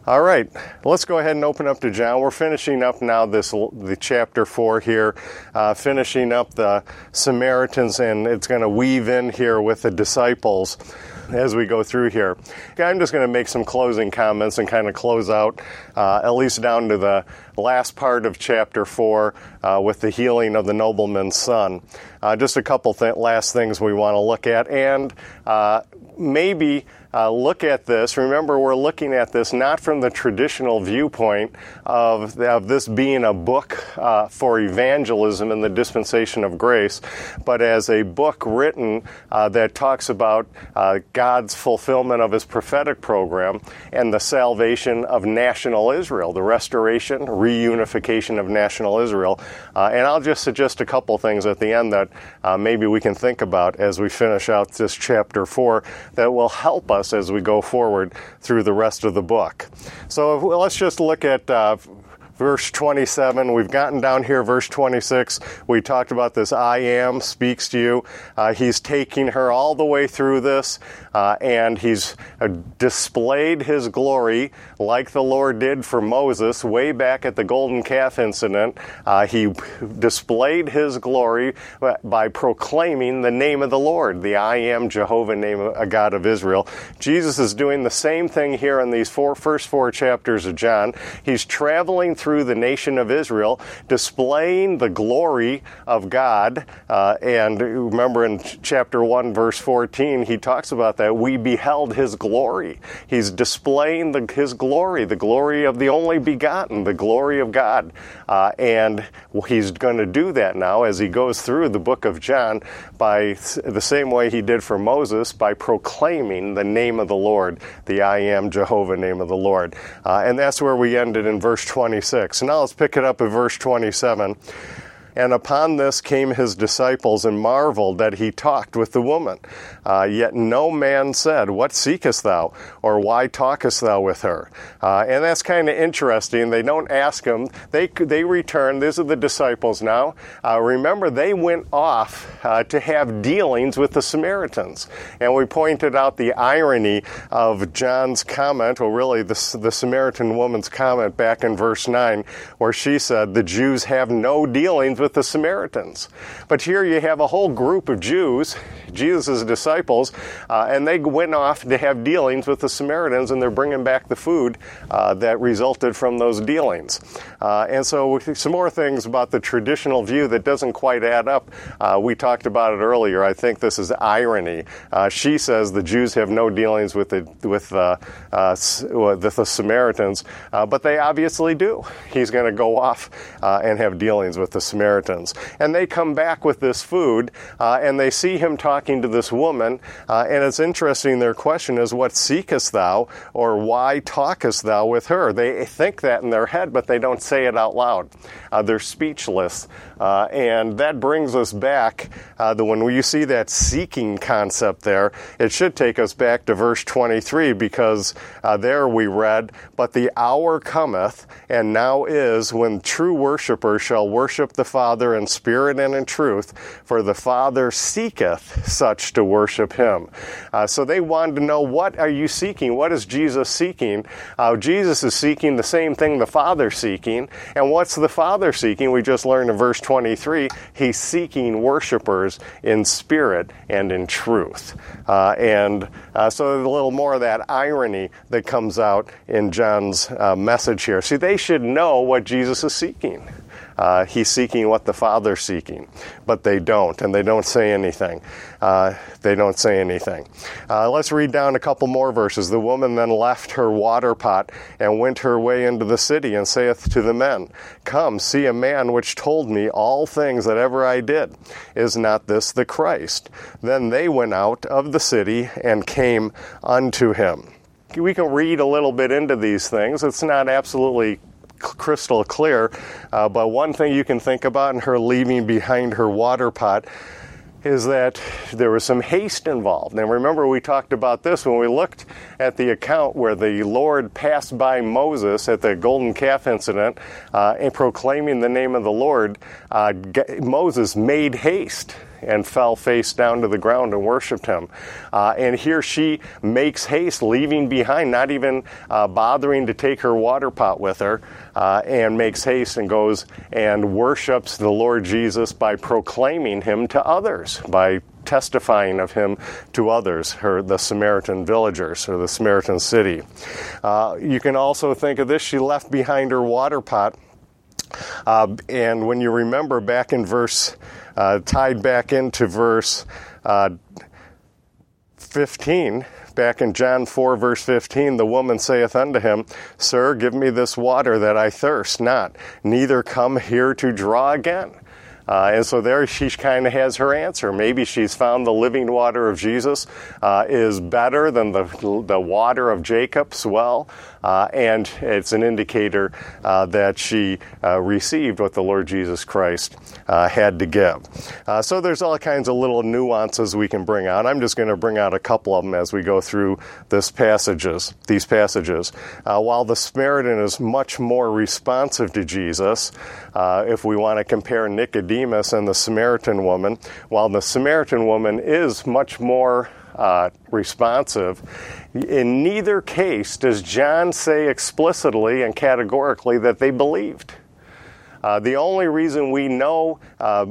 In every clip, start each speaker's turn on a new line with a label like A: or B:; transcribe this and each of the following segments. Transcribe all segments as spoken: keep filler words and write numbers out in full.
A: All right, let's go ahead and open up to John. We're finishing up now this the chapter four here, uh, finishing up the Samaritans, and it's going to weave in here with the disciples as we go through here. I'm just going to make some closing comments and kind of close out, uh, at least down to the last part of chapter four uh, with the healing of the nobleman's son. Uh, just a couple th- last things we want to look at, and uh, maybe Uh, look at this. Remember, we're looking at this not from the traditional viewpoint of, of this being a book uh, for evangelism in the dispensation of grace, but as a book written uh, that talks about uh, God's fulfillment of his prophetic program and the salvation of national Israel, the restoration, reunification of national Israel. Uh, and I'll just suggest a couple things at the end that uh, maybe we can think about as we finish out this chapter four that will help us as we go forward through the rest of the book. So if, let's just look at uh, verse twenty-seven. We've gotten down here, verse twenty-six. We talked about this I am speaks to you. Uh, he's taking her all the way through this, uh, and he's uh, displayed his glory like the Lord did for Moses way back at the golden calf incident. Uh, he displayed his glory by proclaiming the name of the Lord, the I am Jehovah, name of a God of Israel. Jesus is doing the same thing here in these four, first four chapters of John. He's traveling through through the nation of Israel, displaying the glory of God. Uh, and remember in chapter one, verse fourteen, he talks about that. We beheld his glory. He's displaying the, his glory, the glory of the only begotten, the glory of God. Uh, and he's going to do that now as he goes through the book of John by the same way he did for Moses, by proclaiming the name of the Lord, the I am Jehovah name of the Lord. Uh, and that's where we ended in verse twenty-six. So now let's pick it up at verse twenty-seven. And upon this came his disciples and marveled that he talked with the woman. Uh, yet no man said, What seekest thou? Or why talkest thou with her? Uh, and that's kind of interesting. They don't ask him. They they return. These are the disciples now. Uh, remember, they went off uh, to have dealings with the Samaritans. And we pointed out the irony of John's comment, or really the, the Samaritan woman's comment back in verse nine, where she said, the Jews have no dealings with the Samaritans. But here you have a whole group of Jews, Jesus' disciples, uh, and they went off to have dealings with the Samaritans, and they're bringing back the food uh, that resulted from those dealings. Uh, and so some more things about the traditional view that doesn't quite add up. Uh, we talked about it earlier. I think this is irony. Uh, she says the Jews have no dealings with the, with uh, uh, the, the Samaritans, uh, but they obviously do. He's going to go off uh, and have dealings with the Samaritans. And they come back with this food, uh, and they see him talking to this woman, uh, and it's interesting, their question is, what seekest thou, or why talkest thou with her? They think that in their head, but they don't say it out loud. Uh, they're speechless, uh, and that brings us back, uh, the, when you see that seeking concept there, it should take us back to verse twenty-three, because uh, there we read, But the hour cometh, and now is, when true worshipers shall worship the Father in spirit and in truth, for the Father seeketh such to worship him. Uh, so they wanted to know, what are you seeking? What is Jesus seeking? Uh, Jesus is seeking the same thing the Father's seeking. And what's the Father seeking? We just learned in verse twenty-three, he's seeking worshipers in spirit and in truth. Uh, and uh, so there's a little more of that irony that comes out in John's uh, message here. See, they should know what Jesus is seeking. Uh, he's seeking what the Father's seeking, but they don't, and they don't say anything. Uh, they don't say anything. Uh, let's read down a couple more verses. The woman then left her water pot and went her way into the city, and saith to the men, Come, see a man which told me all things that ever I did. Is not this the Christ? Then they went out of the city and came unto him. We can read a little bit into these things. It's not absolutely crystal clear, uh, but one thing you can think about in her leaving behind her water pot is that there was some haste involved. And remember, we talked about this when we looked at the account where the Lord passed by Moses at the golden calf incident, uh, and proclaiming the name of the Lord. Uh, Moses made haste. and fell face down to the ground and worshipped him. Uh, and here she makes haste, leaving behind, not even uh, bothering to take her water pot with her, uh, and makes haste and goes and worships the Lord Jesus by proclaiming him to others, by testifying of him to others, her the Samaritan villagers or the Samaritan city. Uh, you can also think of this. She left behind her water pot. Uh, and when you remember back in verse, uh, tied back into verse uh, fifteen, back in John four, verse fifteen, the woman saith unto him, Sir, give me this water that I thirst not, neither come here to draw again. Uh, and so there she kind of has her answer. Maybe she's found the living water of Jesus uh, is better than the, the water of Jacob's well. Uh, and it's an indicator uh, that she uh, received what the Lord Jesus Christ uh, had to give. Uh, so there's all kinds of little nuances we can bring out. I'm just going to bring out a couple of them as we go through this passages, these passages. Uh, while the Samaritan is much more responsive to Jesus, uh, if we want to compare Nicodemus and the Samaritan woman, while the Samaritan woman is much more Uh, responsive, in neither case does John say explicitly and categorically that they believed. Uh, the only reason we know uh,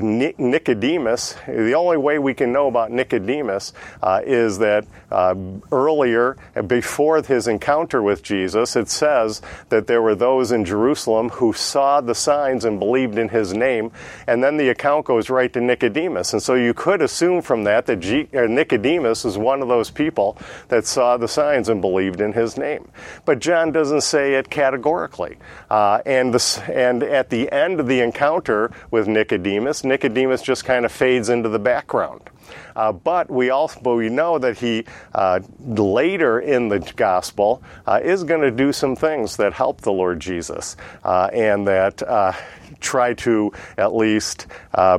A: Nicodemus, the only way we can know about Nicodemus uh, is that uh, earlier, before his encounter with Jesus, it says that there were those in Jerusalem who saw the signs and believed in his name, and then the account goes right to Nicodemus. And so you could assume from that that G- uh, Nicodemus is one of those people that saw the signs and believed in his name. But John doesn't say it categorically. Uh, and, the, and at At the end of the encounter with Nicodemus, Nicodemus just kind of fades into the background. Uh, but we also but we know that he uh, later in the gospel uh, is going to do some things that help the Lord Jesus uh, and that uh, try to at least uh,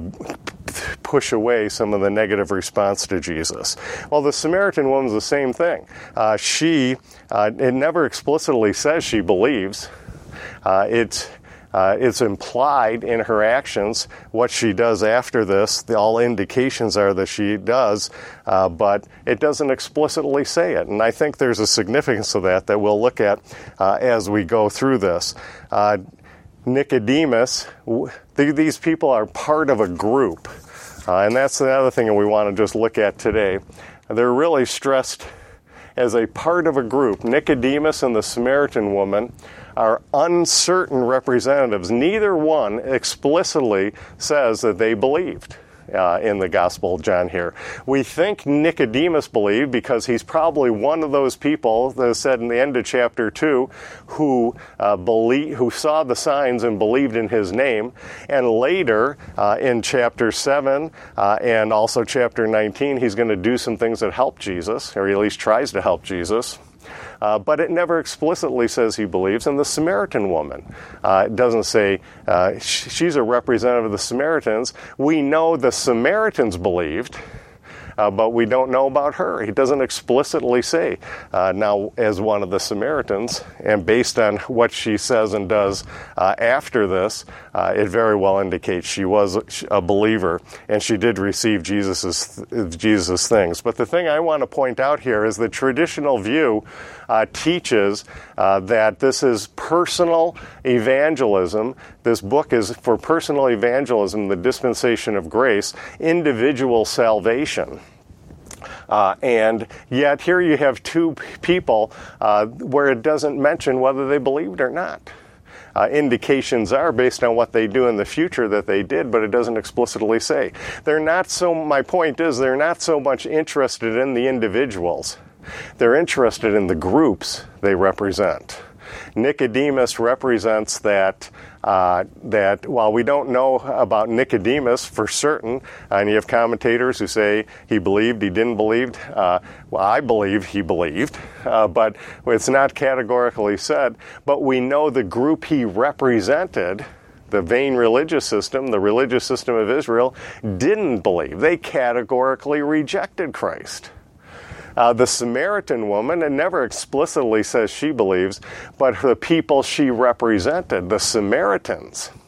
A: push away some of the negative response to Jesus. Well, the Samaritan woman's the same thing. Uh, she uh, it never explicitly says she believes. Uh, it's Uh, it's implied in her actions what she does after this. The, all indications are that she does, uh, but it doesn't explicitly say it. And I think there's a significance of that that we'll look at uh, as we go through this. Uh, Nicodemus, w- th- these people are part of a group. Uh, and that's the other thing that we want to just look at today. They're really stressed as a part of a group. Nicodemus and the Samaritan woman are uncertain representatives. Neither one explicitly says that they believed uh, in the Gospel of John here. We think Nicodemus believed because he's probably one of those people that is said in the end of chapter two who uh, believe, who saw the signs and believed in his name. And later uh, in chapter seven uh, and also chapter nineteen, he's going to do some things that help Jesus, or he at least tries to help Jesus. Uh, but it never explicitly says he believes. And the Samaritan woman, uh, it doesn't say uh, sh- she's a representative of the Samaritans. We know the Samaritans believed, uh, but we don't know about her. He doesn't explicitly say uh, now as one of the Samaritans. And based on what she says and does uh, after this, uh, it very well indicates she was a believer and she did receive Jesus's Jesus's things. But the thing I want to point out here is the traditional view Uh, teaches uh, that this is personal evangelism. This book is for personal evangelism, the dispensation of grace, individual salvation. Uh, and yet here you have two p- people uh, where it doesn't mention whether they believed or not. Uh, indications are based on what they do in the future that they did, but it doesn't explicitly say. They're not so, my point is, they're not so much interested in the individuals. They're interested in the groups they represent. Nicodemus represents that, uh, that while we don't know about Nicodemus for certain, and you have commentators who say he believed, he didn't believe. Uh, well, I believe he believed, uh, but it's not categorically said. But we know the group he represented, the vain religious system, the religious system of Israel, didn't believe. They categorically rejected Christ. Uh, the Samaritan woman, it never explicitly says she believes, but the people she represented, the Samaritans,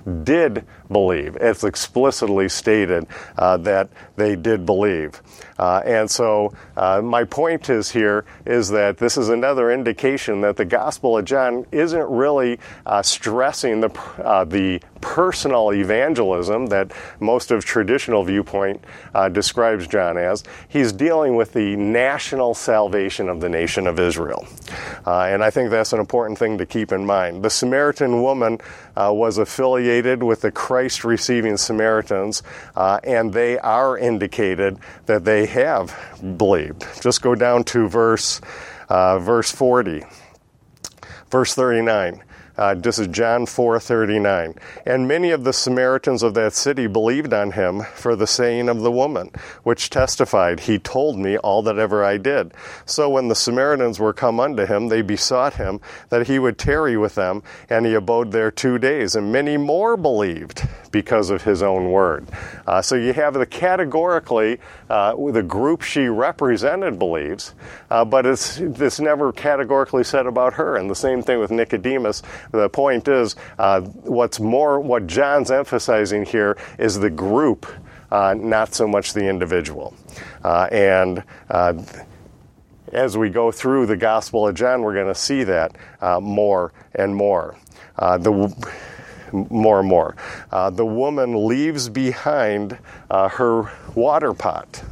A: did believe. It's explicitly stated uh, that they did believe. Uh, and so uh, my point is here is that this is another indication that the Gospel of John isn't really uh, stressing the uh, the personal evangelism that most of traditional viewpoint uh, describes John as. He's dealing with the national salvation of the nation of Israel. Uh, and I think that's an important thing to keep in mind. The Samaritan woman uh, was affiliated with the Christ-receiving Samaritans, uh, and they are indicated that they have believed. Just go down to verse, uh, verse forty. Verse thirty-nine. Uh, this is John four thirty-nine. And many of the Samaritans of that city believed on him for the saying of the woman, which testified, He told me all that ever I did. So when the Samaritans were come unto him, they besought him that he would tarry with them, and he abode there two days. And many more believed because of his own word. Uh, so you have the categorically, uh, the group she represented believes, uh, but it's, it's never categorically said about her. And the same thing with Nicodemus. The point is, uh, what's more, what John's emphasizing here is the group, uh, not so much the individual. Uh, and uh, as we go through the Gospel of John, we're going to see that uh, more and more. Uh, the more and more. Uh, the woman leaves behind uh, her water pot.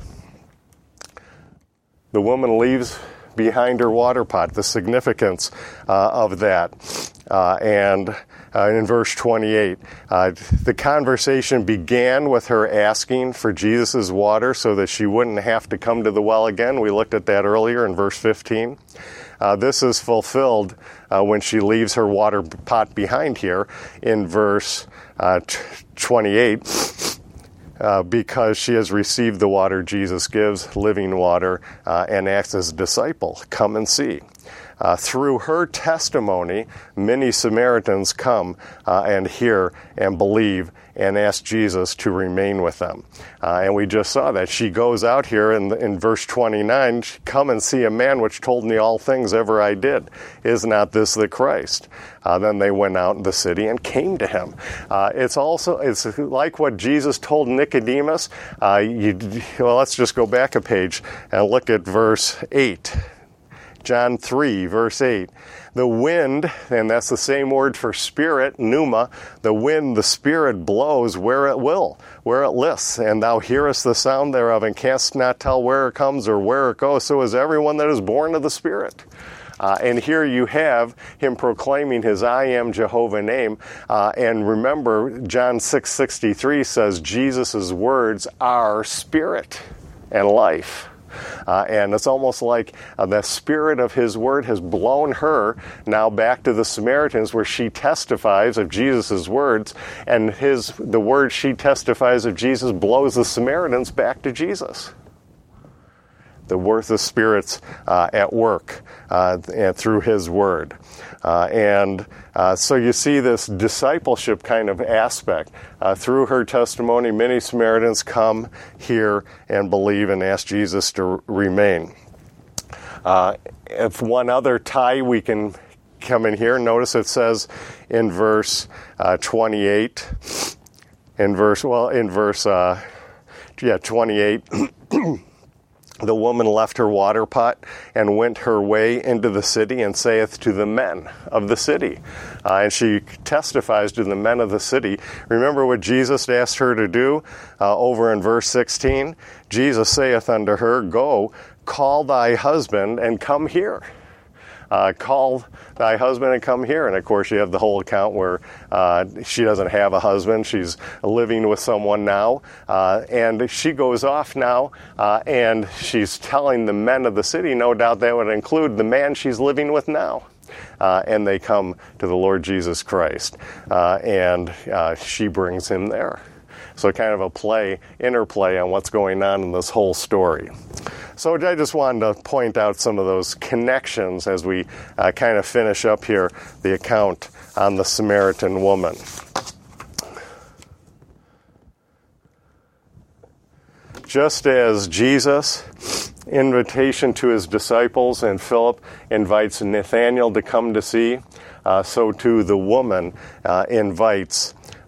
A: The woman leaves behind her water pot, the significance uh, of that. Uh, and uh, in verse twenty-eight, uh, the conversation began with her asking for Jesus' water so that she wouldn't have to come to the well again. We looked at that earlier in verse fifteen. Uh, this is fulfilled uh, when she leaves her water pot behind here in verse uh, twenty-eight. Uh, because she has received the water Jesus gives, living water, uh, and acts as a disciple. Come and see. Uh, through her testimony, many Samaritans come uh, and hear and believe and ask Jesus to remain with them. Uh, and we just saw that. She goes out here in, in verse twenty-nine, come and see a man which told me all things ever I did. Is not this the Christ? Uh, then they went out in the city and came to him. Uh, it's also, it's like what Jesus told Nicodemus. Uh, you, well, let's just go back a page and look at verse eight. John three, verse eight. The wind, and that's the same word for spirit, pneuma, the wind, the spirit blows where it will, where it lists, and thou hearest the sound thereof, and canst not tell where it comes or where it goes. So is everyone that is born of the Spirit. Uh, and here you have him proclaiming his I am Jehovah name. Uh, and remember, John six sixty-three says Jesus' words are spirit and life. Uh, and it's almost like uh, the spirit of his word has blown her now back to the Samaritans, where she testifies of Jesus' words, and his the word she testifies of Jesus blows the Samaritans back to Jesus. The worth of spirits uh, at work uh, and through his word. Uh, and uh, so you see this discipleship kind of aspect. Uh, through her testimony, many Samaritans come, hear, and believe and ask Jesus to remain. Uh, if one other tie we can come in here, notice it says in verse uh, twenty-eight, in verse, well, in verse, uh, yeah, twenty-eight, the woman left her water pot and went her way into the city and saith to the men of the city. Uh, and she testifies to the men of the city. Remember what Jesus asked her to do uh, over in verse sixteen? Jesus saith unto her, Go, call thy husband and come here. Uh, call thy husband and come here. And of course you have the whole account where uh, she doesn't have a husband. She's living with someone now. Uh, and she goes off now uh, and she's telling the men of the city, no doubt that would include the man she's living with now. Uh, and they come to the Lord Jesus Christ. Uh, and uh, she brings him there. So kind of a play, interplay on what's going on in this whole story. So I just wanted to point out some of those connections as we uh, kind of finish up here the account on the Samaritan woman. Just as Jesus' invitation to his disciples and Philip invites Nathanael to come to see, uh, so too the woman uh, invites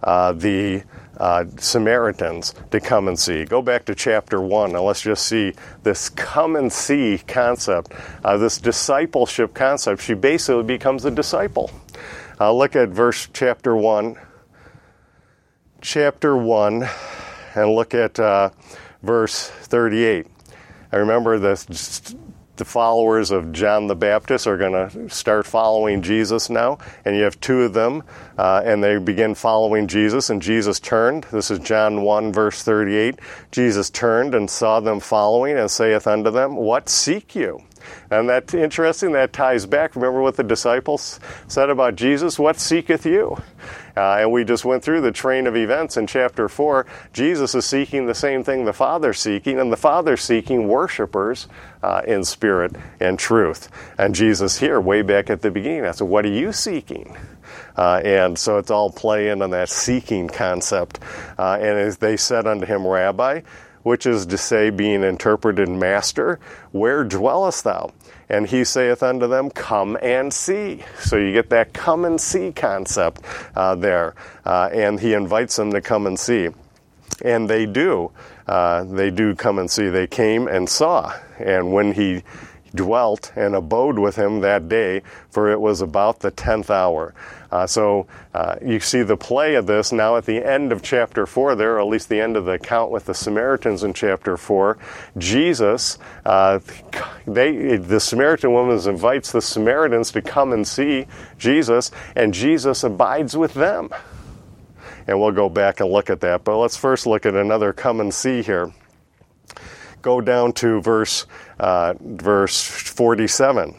A: uh, the uh, Samaritans to come and see. Go back to chapter one, and let's just see this come and see concept, uh, this discipleship concept. She basically becomes a disciple. Uh, look at verse chapter one, chapter one, and look at uh, verse thirty-eight. I remember the, the followers of John the Baptist are going to start following Jesus now, and you have two of them, uh, and they begin following Jesus, and Jesus turned. This is John one, verse thirty-eight. Jesus turned and saw them following, and saith unto them, What seek you? And that's interesting. That ties back. Remember what the disciples said about Jesus? What seeketh you? Uh, and we just went through the train of events in chapter four. Jesus is seeking the same thing the Father's seeking, and the Father's seeking worshipers uh, in spirit and truth. And Jesus here, way back at the beginning, I said, what are you seeking? Uh, and so it's all playing on that seeking concept. Uh, and as they said unto him, Rabbi, which is to say, being interpreted, Master, where dwellest thou? And he saith unto them, Come and see. So you get that come and see concept uh, there. Uh, and he invites them to come and see. And they do. Uh, they do come and see. They came and saw. And when he dwelt and abode with him that day, for it was about the tenth hour. Uh, so uh, you see the play of this now at the end of chapter four there, or at least the end of the account with the Samaritans in chapter four. Jesus, uh, they, the Samaritan woman invites the Samaritans to come and see Jesus, and Jesus abides with them. And we'll go back and look at that. But let's first look at another come and see here. Go down to verse uh, verse forty-seven.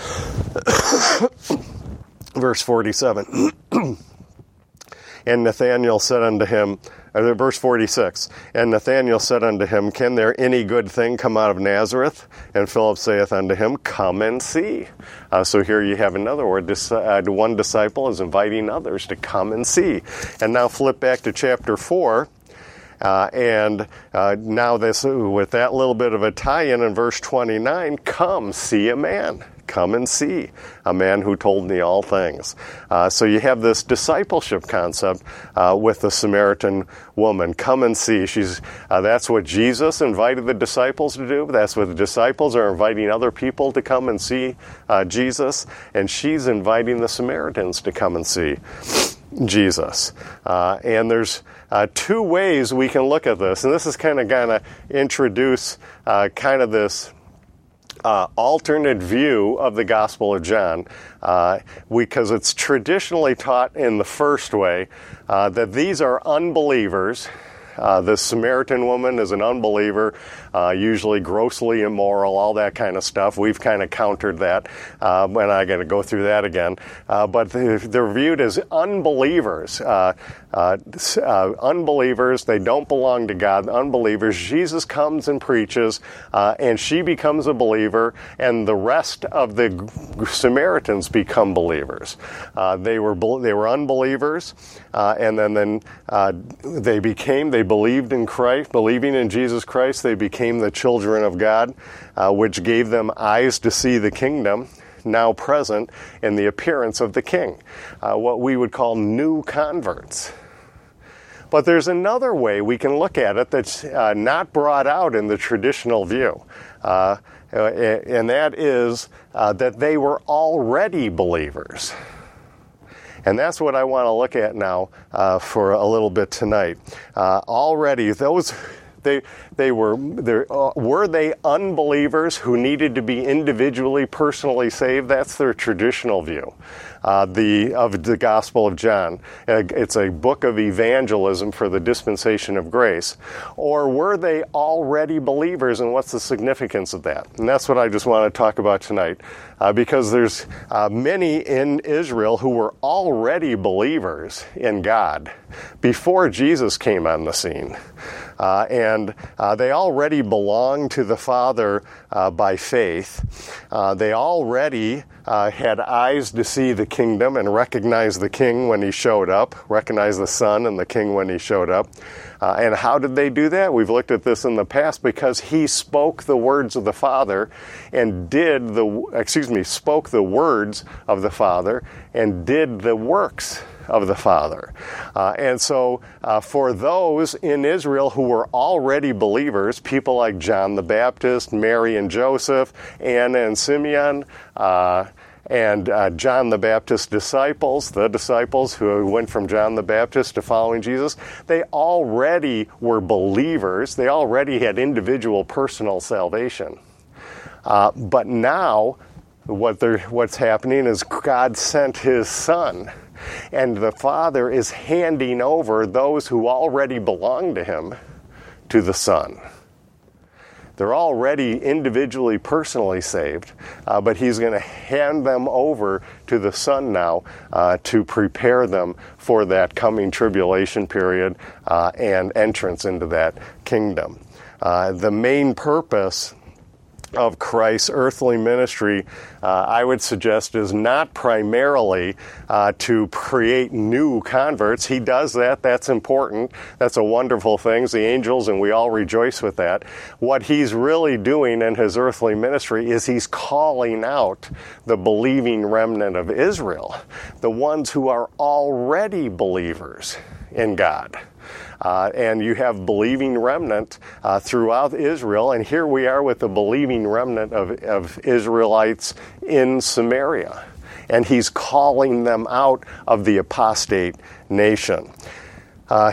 A: Verse forty-seven. And Nathanael said unto him, uh, verse forty-six, and Nathanael said unto him, Can there any good thing come out of Nazareth? And Philip saith unto him, Come and see. Uh, so here you have another word. This, uh, one disciple is inviting others to come and see. And now flip back to chapter four. Uh, and uh, now this, with that little bit of a tie-in in verse twenty-nine, come see a man. Come and see a man who told me all things. Uh, so you have this discipleship concept uh, with the Samaritan woman. Come and see. She's uh, that's what Jesus invited the disciples to do. That's what the disciples are inviting other people to come and see uh, Jesus. And she's inviting the Samaritans to come and see Jesus. Uh, and there's uh, two ways we can look at this. And this is kind of going to introduce uh, kind of this Uh, alternate view of the Gospel of John, uh, because it's traditionally taught in the first way uh, that these are unbelievers. Uh, the Samaritan woman is an unbeliever, uh, usually grossly immoral, all that kind of stuff. We've kind of countered that, uh, and I'm going to go through that again. Uh, but they're viewed as unbelievers. Uh, uh, uh, unbelievers, they don't belong to God. Unbelievers, Jesus comes and preaches, uh, and she becomes a believer, and the rest of the Samaritans become believers. Uh, they were they were unbelievers, uh, and then then uh, they became they believed in Christ, believing in Jesus Christ, they became the children of God, uh, which gave them eyes to see the kingdom, now present in the appearance of the King, uh, what we would call new converts. But there's another way we can look at it that's uh, not brought out in the traditional view, uh, and that is uh, that they were already believers. And that's what I want to look at now uh, for a little bit tonight. Uh, already, those they they were uh, were they unbelievers who needed to be individually, personally saved? That's their traditional view. Uh, the of the Gospel of John. Uh, it's a book of evangelism for the dispensation of grace. Or were they already believers, and what's the significance of that? And that's what I just want to talk about tonight. Uh, because there's uh, many in Israel who were already believers in God before Jesus came on the scene. Uh, and uh, they already belonged to the Father uh, by faith. Uh, they already uh, had eyes to see the kingdom and recognize the king when he showed up, recognize the son and the king when he showed up. Uh, and how did they do that? We've looked at this in the past, because he spoke the words of the Father and did the, excuse me, spoke the words of the Father and did the works of the Father. Uh, and so uh, for those in Israel who were already believers, people like John the Baptist, Mary and Joseph, Anna and Simeon, uh, and uh, John the Baptist's disciples, the disciples who went from John the Baptist to following Jesus, they already were believers. They already had individual personal salvation. Uh, but now what they're, what's happening is God sent his Son, and the Father is handing over those who already belong to him to the Son. They're already individually, personally saved, uh, but he's going to hand them over to the Son now uh, to prepare them for that coming tribulation period uh, and entrance into that kingdom. Uh, the main purpose of Christ's earthly ministry, uh, I would suggest, is not primarily uh, to create new converts. He does that. That's important. That's a wonderful thing. The angels, and we all rejoice with that. What he's really doing in his earthly ministry is he's calling out the believing remnant of Israel, the ones who are already believers in God. Uh, and you have believing remnant uh, throughout Israel, and here we are with the believing remnant of, of Israelites in Samaria. And he's calling them out of the apostate nation. Uh,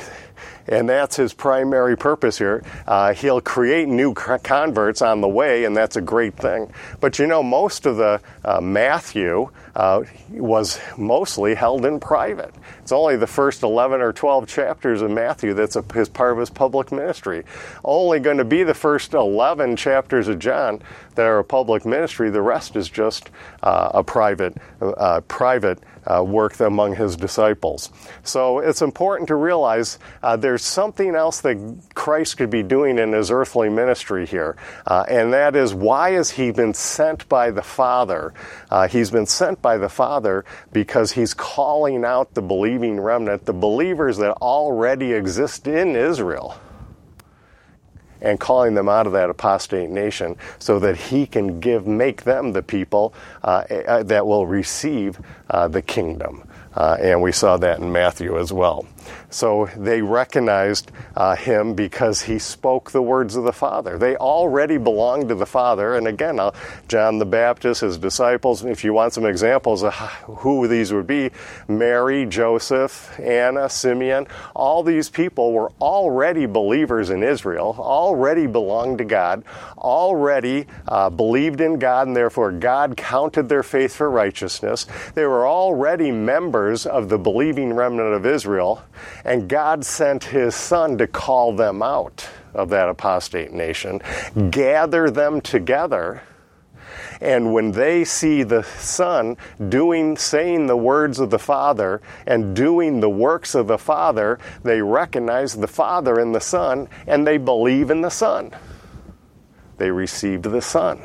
A: And that's his primary purpose here. Uh, he'll create new converts on the way, and that's a great thing. But you know, most of the uh, Matthew uh, was mostly held in private. It's only the first eleven or twelve chapters of Matthew that's a, his part of his public ministry. Only going to be the first eleven chapters of John that are a public ministry. The rest is just uh, a private, uh, private Uh, work among his disciples. So it's important to realize uh, there's something else that Christ could be doing in his earthly ministry here, uh, and that is, why has he been sent by the Father? Uh, he's been sent by the Father because he's calling out the believing remnant, the believers that already exist in Israel, and calling them out of that apostate nation so that he can give, make them the people uh, that will receive uh, the kingdom. Uh, and we saw that in Matthew as well. So they recognized uh, him because he spoke the words of the Father. They already belonged to the Father. And again, uh, John the Baptist, his disciples, if you want some examples of who these would be, Mary, Joseph, Anna, Simeon, all these people were already believers in Israel, already belonged to God, already uh, believed in God, and therefore God counted their faith for righteousness. They were already members of the believing remnant of Israel, and God sent his Son to call them out of that apostate nation, gather them together, and when they see the Son doing, saying the words of the Father and doing the works of the Father, they recognize the Father in the Son, and they believe in the Son. They received the Son.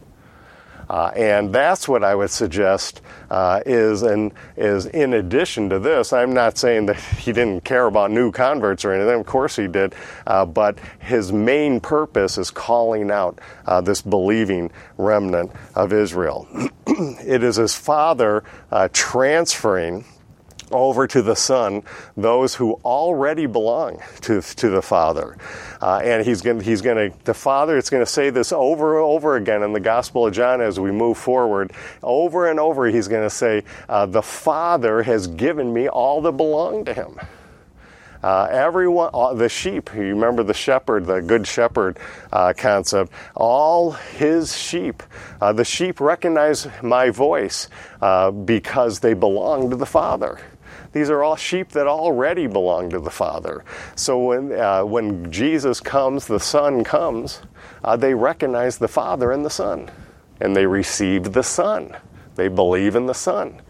A: Uh, and that's what I would suggest uh, is, in, is in addition to this. I'm not saying that he didn't care about new converts or anything. Of course he did. Uh, but his main purpose is calling out uh, this believing remnant of Israel. It is his Father uh, transferring over to the Son those who already belong to to the Father, uh, and he's going he's going to the Father. It's going to say this over and over again in the Gospel of John as we move forward. Over and over, he's going to say, uh, "The Father has given me all that belong to him." Uh, everyone, all, the sheep. You remember the shepherd, the good shepherd uh, concept. All his sheep. Uh, the sheep recognize my voice uh, because they belong to the Father. These are all sheep that already belong to the Father. So when uh, when Jesus comes, the Son comes, uh, they recognize the Father and the Son, and they receive the Son. They believe in the Son.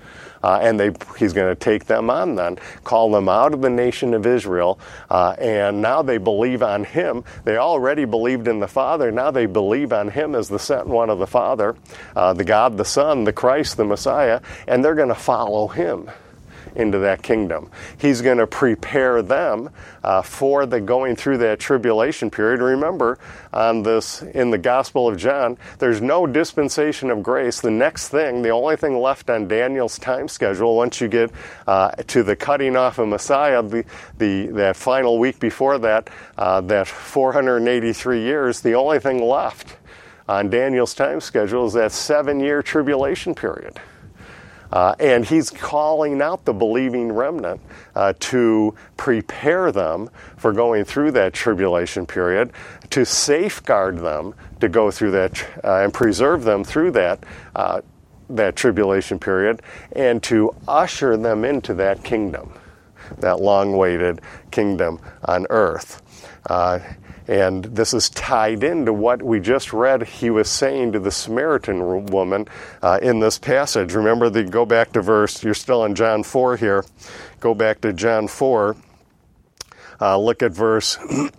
A: Uh, and they, he's going to take them on then, call them out of the nation of Israel, uh, and now they believe on him. They already believed in the Father, now they believe on him as the sent one of the Father, uh, the God, the Son, the Christ, the Messiah, and they're going to follow him into that kingdom. He's going to prepare them uh, for the going through that tribulation period. Remember, on this in the Gospel of John, there's no dispensation of grace. The next thing, the only thing left on Daniel's time schedule, once you get uh, to the cutting off of Messiah, the, the that final week before that, uh, that four hundred eighty-three years, the only thing left on Daniel's time schedule is that seven-year tribulation period. Uh, and he's calling out the believing remnant uh, to prepare them for going through that tribulation period, to safeguard them to go through that uh, and preserve them through that uh, that tribulation period, and to usher them into that kingdom, that long-awaited kingdom on earth. Uh, And this is tied into what we just read he was saying to the Samaritan woman uh, in this passage. Remember, the, go back to verse, you're still in John four here. Go back to John four. Uh, look at verse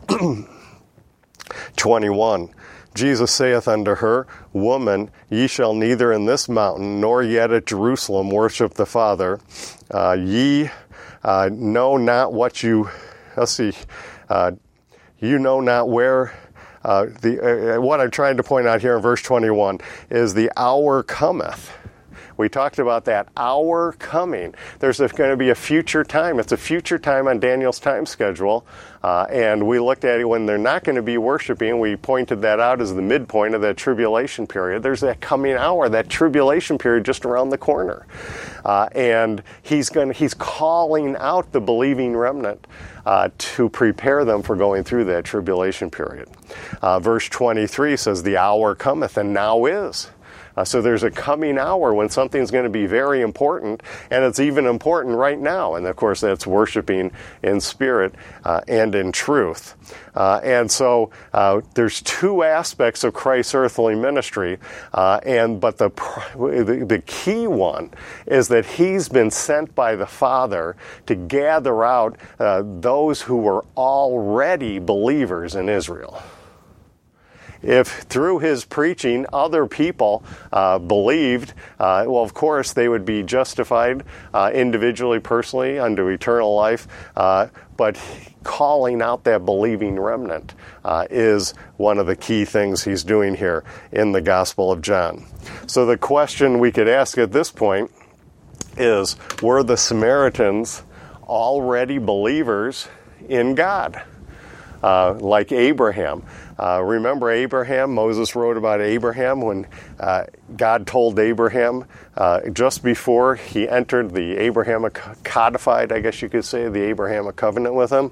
A: twenty-one. Jesus saith unto her, Woman, ye shall neither in this mountain nor yet at Jerusalem worship the Father. Uh, ye uh, know not what you, let's see, uh, You know not where, uh, the uh, what I'm trying to point out here in verse twenty-one is the hour cometh. We talked about that hour coming. There's going to be a future time. It's a future time on Daniel's time schedule. Uh, and we looked at it when they're not going to be worshiping. We pointed that out as the midpoint of that tribulation period. There's that coming hour, that tribulation period just around the corner. Uh, and he's going he's calling out the believing remnant uh, to prepare them for going through that tribulation period. Uh, verse twenty-three says, the hour cometh, and now is. Uh, so there's a coming hour when something's going to be very important, and it's even important right now. And of course, that's worshiping in spirit uh, and in truth. Uh, and so uh, there's two aspects of Christ's earthly ministry, uh, and but the, the the key one is that he's been sent by the Father to gather out uh, those who were already believers in Israel. If through his preaching other people uh, believed, uh, well, of course, they would be justified uh, individually, personally, unto eternal life. Uh, but calling out that believing remnant uh, is one of the key things he's doing here in the Gospel of John. So the question we could ask at this point is, were the Samaritans already believers in God? Uh, like Abraham. Uh, remember Abraham? Moses wrote about Abraham when uh, God told Abraham uh, just before he entered the Abrahamic codified, I guess you could say, the Abrahamic covenant with him,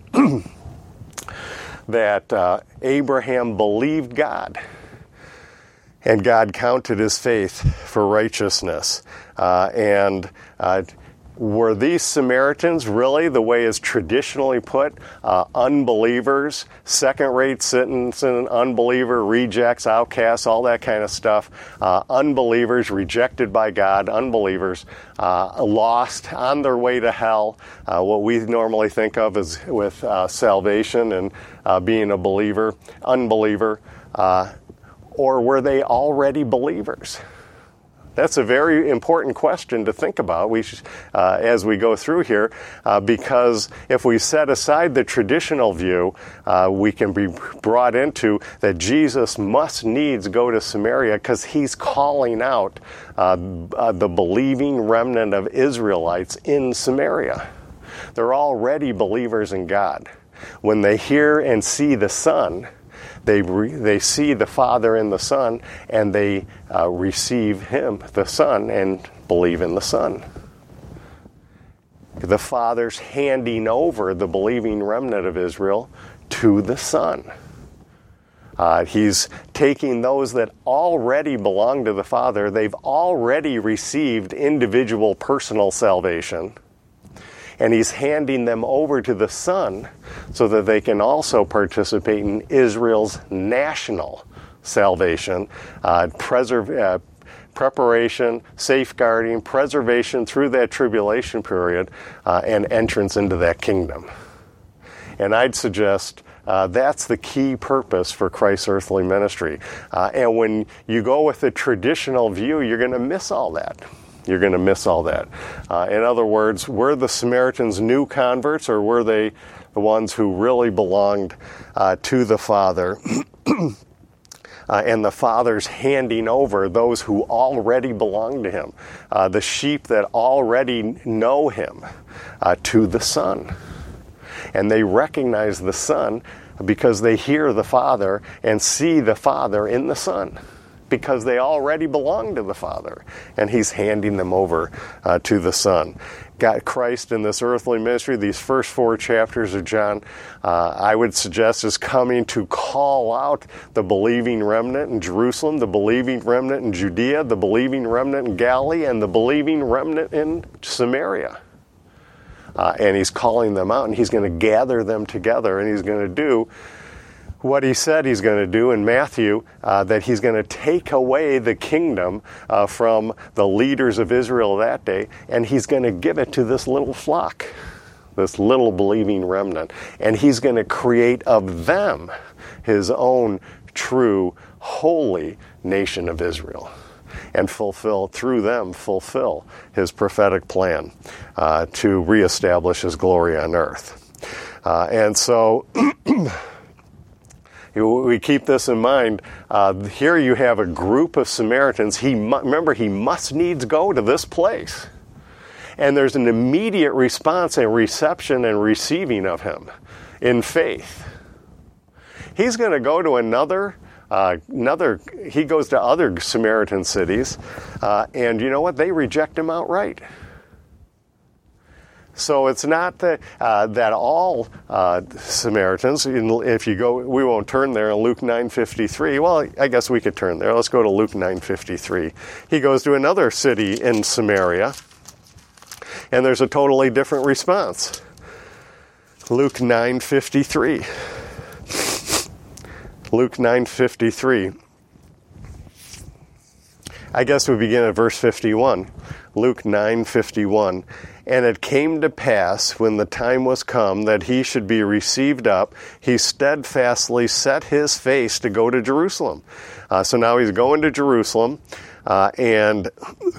A: that uh, Abraham believed God, and God counted his faith for righteousness. Uh, and uh, Were these Samaritans really, the way is traditionally put, uh, unbelievers, second-rate citizen, unbeliever, rejects, outcasts, all that kind of stuff, uh, unbelievers rejected by God, unbelievers uh, lost on their way to hell, uh, what we normally think of as with uh, salvation and uh, being a believer, unbeliever, uh, or were they already believers? That's a very important question to think about we should, uh, as we go through here, uh, because if we set aside the traditional view, uh, we can be brought into that Jesus must needs go to Samaria because he's calling out uh, uh, the believing remnant of Israelites in Samaria. They're already believers in God. When they hear and see the Son, They re, they see the Father in the Son, and they uh, receive him, the Son, and believe in the Son. The Father's handing over the believing remnant of Israel to the Son. Uh, he's taking those that already belong to the Father. They've already received individual personal salvation. And he's handing them over to the Son so that they can also participate in Israel's national salvation, uh, preserve, uh, preparation, safeguarding, preservation through that tribulation period, uh, and entrance into that kingdom. And I'd suggest uh, that's the key purpose for Christ's earthly ministry. Uh, and when you go with the traditional view, you're going to miss all that. You're going to miss all that. Uh, in other words, were the Samaritans new converts, or were they the ones who really belonged uh, to the Father? Uh, and the Father's handing over those who already belong to Him, uh, the sheep that already know Him, uh, to the Son. And they recognize the Son because they hear the Father and see the Father in the Son, because they already belong to the Father, and He's handing them over uh, to the Son. Got Christ in this earthly ministry, these first four chapters of John, uh, I would suggest is coming to call out the believing remnant in Jerusalem, the believing remnant in Judea, the believing remnant in Galilee, and the believing remnant in Samaria. Uh, and He's calling them out, and He's going to gather them together, and He's going to do what He said He's going to do in Matthew, uh, that He's going to take away the kingdom uh, from the leaders of Israel that day, and He's going to give it to this little flock, this little believing remnant, and He's going to create of them His own true, holy nation of Israel, and fulfill, through them, fulfill His prophetic plan uh, to reestablish His glory on earth. Uh, and so we keep this in mind. Uh, here you have a group of Samaritans. He mu- remember, he must needs go to this place. And there's an immediate response and reception and receiving of him in faith. He's going to go to another, uh, another. He goes to other Samaritan cities, uh, and you know what? They reject him outright. So it's not that, uh, that all uh, Samaritans, if you go, we won't turn there in Luke nine fifty-three. Well, I guess we could turn there. Let's go to Luke nine fifty-three. He goes to another city in Samaria, and there's a totally different response. Luke nine fifty-three. Luke nine fifty-three. I guess we begin at verse fifty-one. Luke nine fifty-one. And it came to pass, when the time was come that he should be received up, he steadfastly set his face to go to Jerusalem. Uh, so now he's going to Jerusalem, uh, and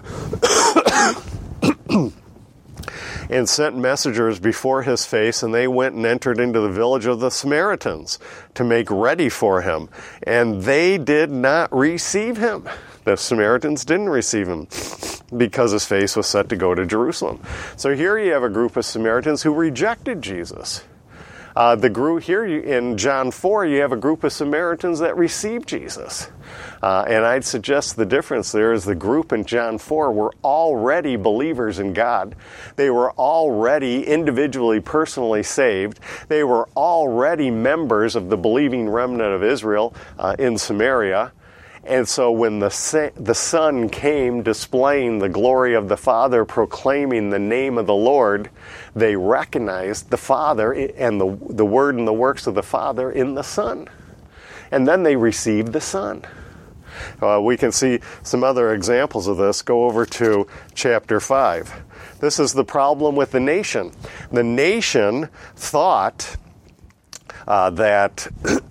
A: and sent messengers before his face, and they went and entered into the village of the Samaritans to make ready for him. And they did not receive him. The Samaritans didn't receive him, because his face was set to go to Jerusalem. So here you have a group of Samaritans who rejected Jesus. Uh, the group here you, in John four, you have a group of Samaritans that received Jesus. Uh, and I'd suggest the difference there is the group in John four were already believers in God. They were already individually, personally saved. They were already members of the believing remnant of Israel uh, in Samaria. And so when the the Son came displaying the glory of the Father, proclaiming the name of the Lord, they recognized the Father and the, the Word and the works of the Father in the Son. And then they received the Son. Uh, we can see some other examples of this. Go over to chapter five. This is the problem with the nation. The nation thought uh, that...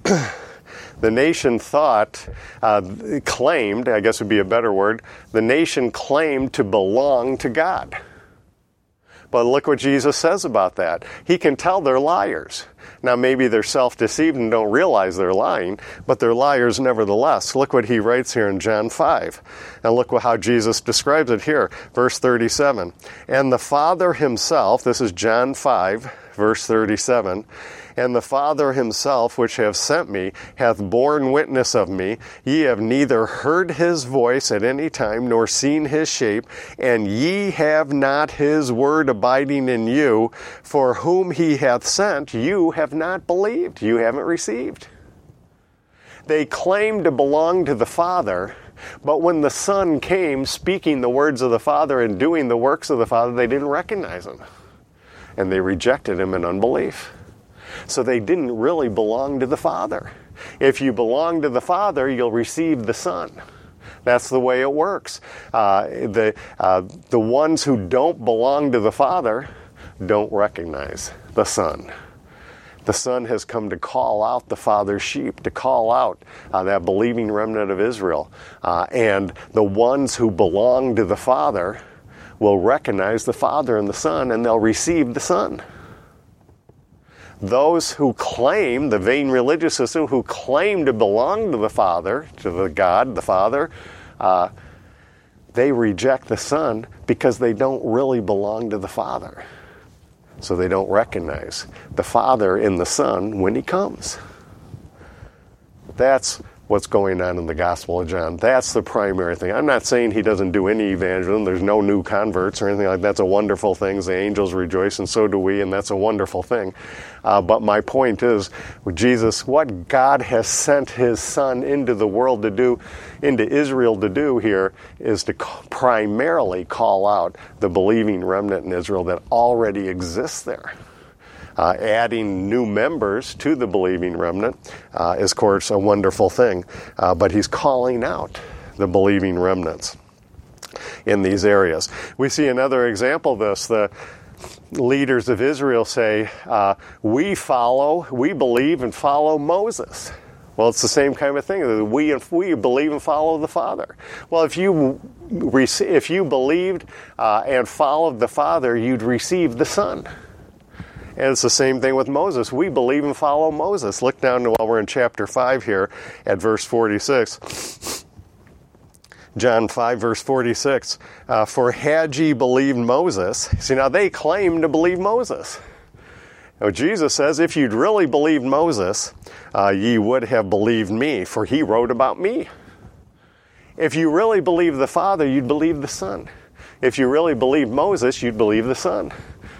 A: The nation thought, uh, claimed, I guess would be a better word, the nation claimed to belong to God. But look what Jesus says about that. He can tell they're liars. Now maybe they're self-deceived and don't realize they're lying, but they're liars nevertheless. Look what he writes here in John five. And look how Jesus describes it here. Verse thirty-seven. And the Father himself, this is John five, verse thirty-seven, and the Father himself, which hath sent me, hath borne witness of me. Ye have neither heard his voice at any time, nor seen his shape, and ye have not his word abiding in you. For whom he hath sent, you have not believed. You haven't received. They claimed to belong to the Father, but when the Son came speaking the words of the Father and doing the works of the Father, they didn't recognize him. And they rejected him in unbelief. So they didn't really belong to the Father. If you belong to the Father, you'll receive the Son. That's the way it works. Uh, the, uh, the ones who don't belong to the Father don't recognize the Son. The Son has come to call out the Father's sheep, to call out uh, that believing remnant of Israel. Uh, and the ones who belong to the Father will recognize the Father and the Son, and they'll receive the Son. Those who claim, the vain religious system, who claim to belong to the Father, to the God, the Father, uh, they reject the Son because they don't really belong to the Father. So they don't recognize the Father in the Son when He comes. That's what's going on in the Gospel of John. That's the primary thing. I'm not saying he doesn't do any evangelism. There's no new converts or anything like that. That's a wonderful thing. The angels rejoice, and so do we, and that's a wonderful thing. Uh, but my point is, with Jesus, what God has sent His Son into the world to do, into Israel to do here, is to primarily call out the believing remnant in Israel that already exists there. Uh, adding new members to the believing remnant uh, is, of course, a wonderful thing. Uh, but He's calling out the believing remnants in these areas. We see another example of this. The leaders of Israel say, uh, we follow, we believe and follow Moses. Well, it's the same kind of thing. We we believe and follow the Father. Well, if you if you believed uh, and followed the Father, you'd receive the Son. And it's the same thing with Moses. We believe and follow Moses. Look down to, while we're in chapter five here at verse forty-six. John five, verse forty-six. Uh, For had ye believed Moses... See, now they claim to believe Moses. Now, Jesus says, if you'd really believed Moses, uh, ye would have believed me, for he wrote about me. If you really believe the Father, you'd believe the Son. If you really believe Moses, you'd believe the Son.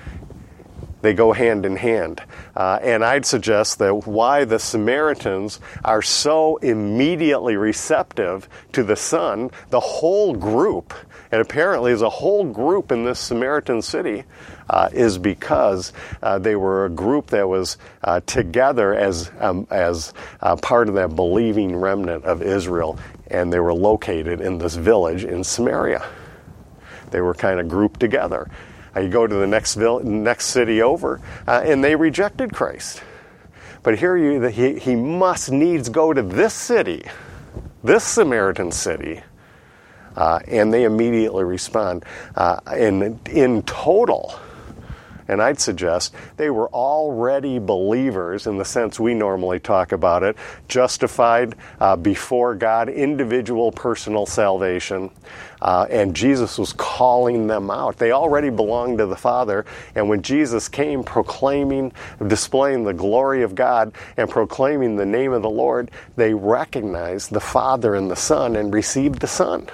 A: They go hand in hand. Uh, and I'd suggest that why the Samaritans are so immediately receptive to the Son, the whole group, and apparently there's a whole group in this Samaritan city, uh, is because uh, they were a group that was uh, together as, um, as uh, part of that believing remnant of Israel, and they were located in this village in Samaria. They were kind of grouped together. You go to the next vill- next city over, uh, and they rejected Christ. But here you, he, he must needs go to this city, this Samaritan city, uh, and they immediately respond. Uh, in, in total, and I'd suggest they were already believers in the sense we normally talk about it, justified uh, before God, individual personal salvation. Uh, and Jesus was calling them out. They already belonged to the Father, and when Jesus came proclaiming, displaying the glory of God and proclaiming the name of the Lord, they recognized the Father and the Son and received the Son.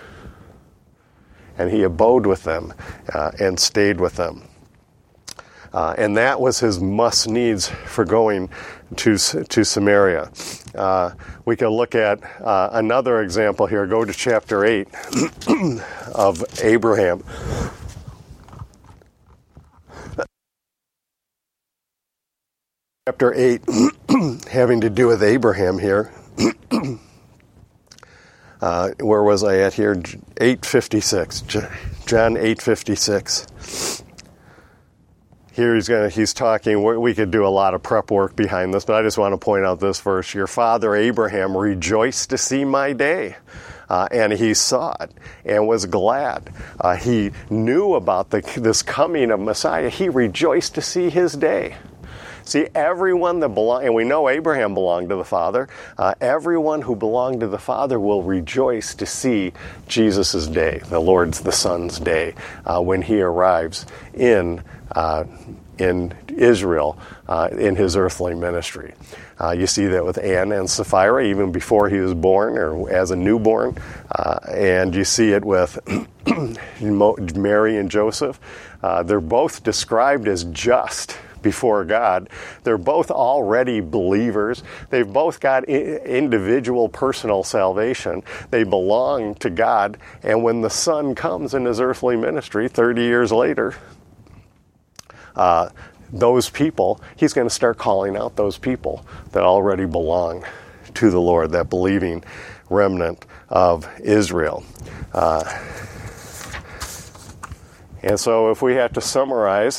A: And He abode with them uh, and stayed with them. Uh, and that was His must needs for going to to Samaria. Uh, we can look at uh, another example here. Go to chapter eight of Abraham. Chapter eight, having to do with Abraham here. uh, where was I at here? eight fifty-six. John eight fifty-six. Here he's going. He's talking. We could do a lot of prep work behind this, but I just want to point out this verse. Your father Abraham rejoiced to see my day, uh, and he saw it and was glad. Uh, he knew about the, this coming of Messiah. He rejoiced to see his day. See, everyone that belonged, and we know Abraham belonged to the Father, uh, everyone who belonged to the Father will rejoice to see Jesus' day, the Lord's, the Son's day, uh, when He arrives in uh, in Israel uh, in His earthly ministry. Uh, you see that with Anna and Sapphira, even before he was born, or as a newborn, uh, and you see it with Mary and Joseph. Uh, they're both described as just before God. They're both already believers. They've both got I- individual personal salvation. They belong to God. And when the Son comes in His earthly ministry thirty years later, uh, those people, He's going to start calling out those people that already belong to the Lord, that believing remnant of Israel. Uh, and so if we have to summarize,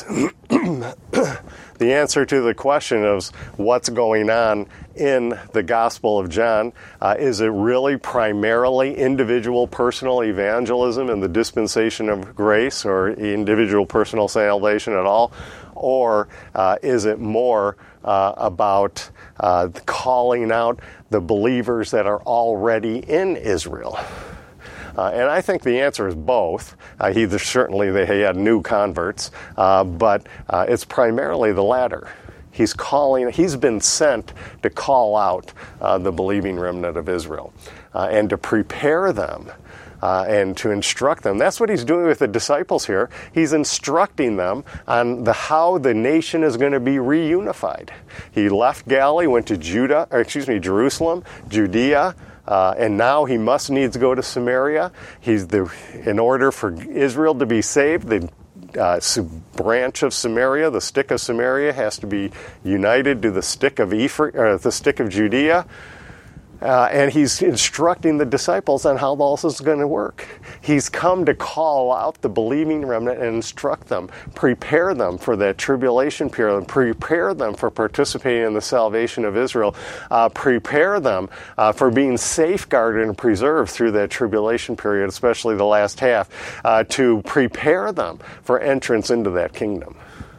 A: the answer to the question of what's going on in the Gospel of John, uh, is it really primarily individual personal evangelism in the dispensation of grace, or individual personal salvation at all? Or uh, is it more uh, about uh, calling out the believers that are already in Israel? Uh, and I think the answer is both. Uh, he certainly they had new converts, uh, but uh, it's primarily the latter. He's calling. He's been sent to call out uh, the believing remnant of Israel uh, and to prepare them uh, and to instruct them. That's what he's doing with the disciples here. He's instructing them on the how the nation is going to be reunified. He left Galilee, went to Judah, or excuse me, Jerusalem, Judea. Uh, and now he must needs go to Samaria. He's the in order for Israel to be saved, the uh, branch of Samaria, the stick of Samaria, has to be united to the stick of Ephraim, or the stick of Judea. Uh, and he's instructing the disciples on how all this is going to work. He's come to call out the believing remnant and instruct them, prepare them for that tribulation period, and prepare them for participating in the salvation of Israel, uh, prepare them uh, for being safeguarded and preserved through that tribulation period, especially the last half, uh, to prepare them for entrance into that kingdom.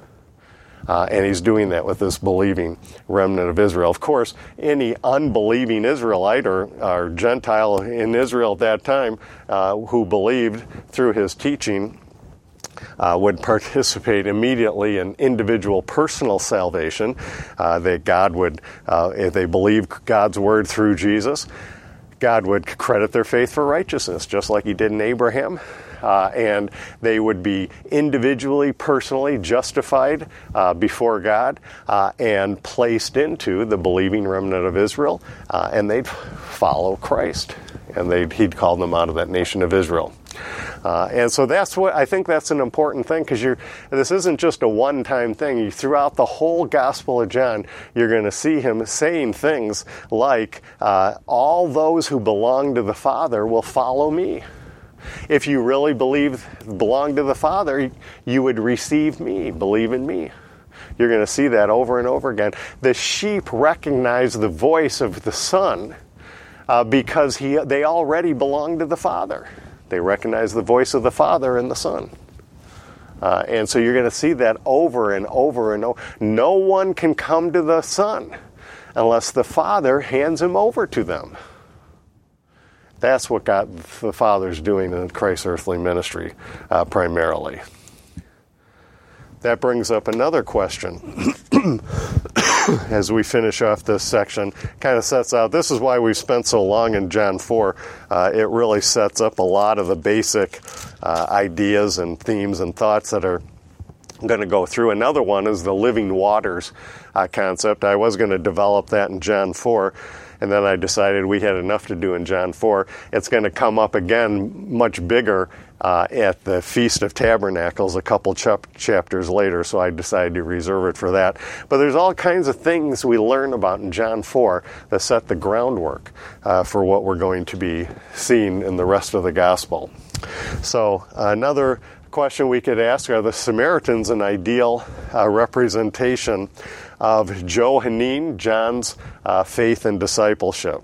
A: Uh, and he's doing that with this believing remnant of Israel. Of course, any unbelieving Israelite or, or Gentile in Israel at that time uh, who believed through his teaching uh, would participate immediately in individual personal salvation. Uh, that God would, uh, if they believed God's word through Jesus, God would credit their faith for righteousness, just like he did in Abraham. Uh, and they would be individually, personally justified uh, before God uh, and placed into the believing remnant of Israel, uh, and they'd follow Christ, and they'd, he'd call them out of that nation of Israel. Uh, and so that's what I think that's an important thing, because you're this isn't just a one-time thing. You, throughout the whole Gospel of John, you're going to see him saying things like, uh, all those who belong to the Father will follow me. If you really believe, belong to the Father, you would receive me, believe in me. You're going to see that over and over again. The sheep recognize the voice of the Son uh, because he, they already belong to the Father. They recognize the voice of the Father and the Son. Uh, and so you're going to see that over and over and over. No one can come to the Son unless the Father hands him over to them. That's what God the Father's doing in Christ's earthly ministry, uh, primarily. That brings up another question. As we finish off this section, kind of sets out, this is why we've spent so long in John four. Uh, it really sets up a lot of the basic uh, ideas and themes and thoughts that are going to go through. Another one is the living waters uh, concept. I was going to develop that in John four. And then I decided we had enough to do in John four. It's going to come up again much bigger uh, at the Feast of Tabernacles a couple ch- chapters later, so I decided to reserve it for that. But there's all kinds of things we learn about in John four that set the groundwork uh, for what we're going to be seeing in the rest of the Gospel. So uh, another question we could ask, are the Samaritans an ideal uh, representation of Johannine, John's uh, faith and discipleship?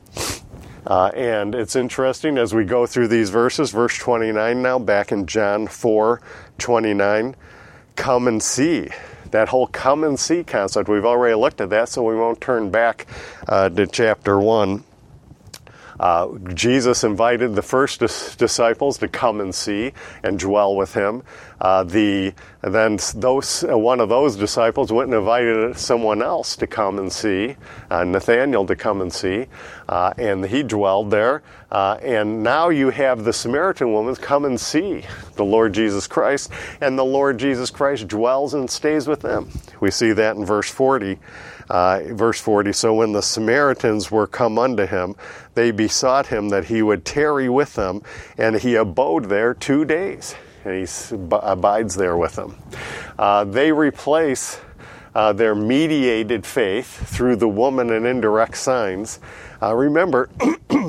A: Uh, and it's interesting as we go through these verses, verse twenty-nine now, back in John four twenty-nine, come and see. That whole come and see concept, we've already looked at that, so we won't turn back uh, to chapter one. Uh, Jesus invited the first dis- disciples to come and see and dwell with him. Uh, the then those uh, one of those disciples went and invited someone else to come and see, uh, Nathanael to come and see, uh, and he dwelled there. Uh, and now you have the Samaritan woman come and see the Lord Jesus Christ, and the Lord Jesus Christ dwells and stays with them. We see that in verse forty. Uh, verse forty, so when the Samaritans were come unto him, they besought him that he would tarry with them, and he abode there two days, and he abides there with them. Uh, they replace uh, their mediated faith through the woman and indirect signs. Uh, remember,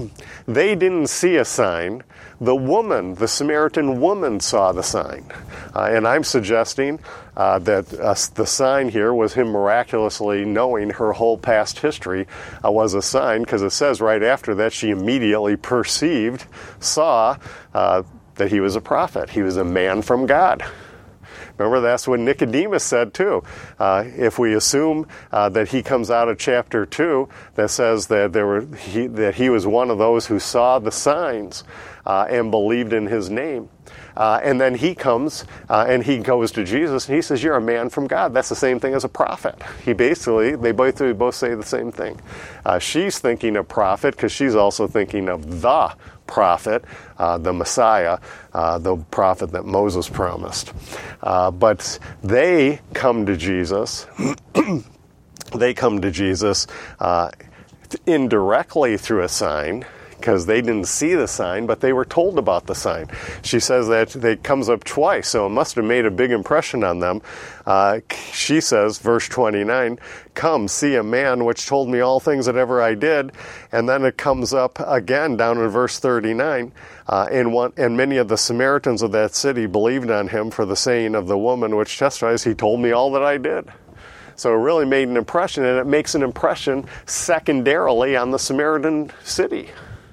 A: They didn't see a sign. The woman, the Samaritan woman, saw the sign. Uh, and I'm suggesting uh, that uh, the sign here was him miraculously knowing her whole past history uh, was a sign, because it says right after that she immediately perceived, saw uh, that he was a prophet. He was a man from God. Remember, that's what Nicodemus said too. Uh, if we assume uh, that he comes out of chapter two, that says that there were he, that he was one of those who saw the signs uh, and believed in his name, uh, and then he comes uh, and he goes to Jesus and he says, "You're a man from God." That's the same thing as a prophet. He basically they both they both say the same thing. Uh, she's thinking of prophet because she's also thinking of the prophet, uh, the Messiah, uh, the prophet that Moses promised. Uh, but they come to Jesus. they come to Jesus uh, indirectly through a sign, because they didn't see the sign, but they were told about the sign. She says that it comes up twice, so it must have made a big impression on them. Uh, she says, verse twenty-nine, "Come, see a man which told me all things that ever I did." And then it comes up again down in verse thirty-nine, uh, and, one, and many of the Samaritans of that city believed on him for the saying of the woman which testifies, "He told me all that I did." So it really made an impression, and it makes an impression secondarily on the Samaritan city.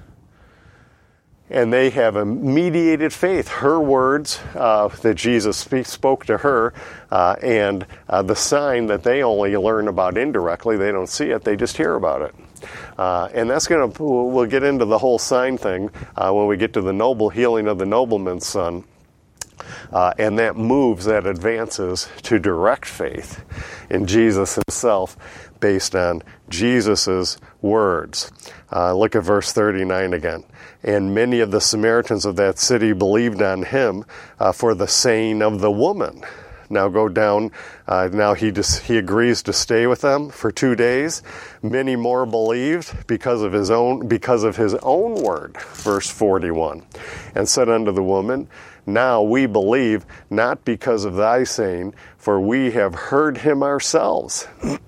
A: And they have a mediated faith. Her words uh, that Jesus speak, spoke to her uh, and uh, the sign that they only learn about indirectly. They don't see it. They just hear about it. Uh, and that's going to, we'll get into the whole sign thing uh, when we get to the noble healing of the nobleman's son. Uh, and that moves, that advances to direct faith in Jesus himself based on Jesus's words. Uh, look at verse thirty-nine again. "And many of the Samaritans of that city believed on him uh, for the saying of the woman." Now go down. Uh, now he just, he agrees to stay with them for two days. Many more believed because of his own because of his own word. Verse forty-one, "And said unto the woman, Now we believe, not because of thy saying, for we have heard him ourselves,